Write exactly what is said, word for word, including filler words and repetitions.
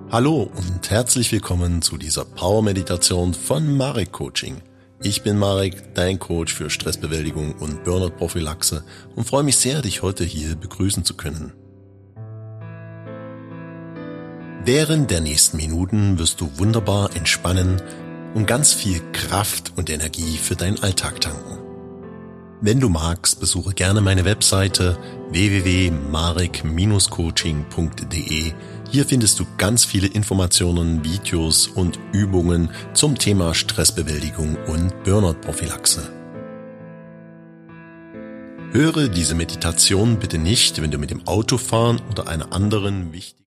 Hallo und herzlich willkommen zu dieser Power-Meditation von Marek Coaching. Ich bin Marek, dein Coach für Stressbewältigung und Burnout-Prophylaxe und freue mich sehr, dich heute hier begrüßen zu können. Während der nächsten Minuten wirst du wunderbar entspannen und ganz viel Kraft und Energie für deinen Alltag tanken. Wenn du magst, besuche gerne meine Webseite w w w punkt marek Bindestrich coaching punkt d e. Hier findest du ganz viele Informationen, Videos und Übungen zum Thema Stressbewältigung und Burnout-Prophylaxe. Höre diese Meditation bitte nicht, wenn du mit dem Autofahren oder einer anderen wichtigen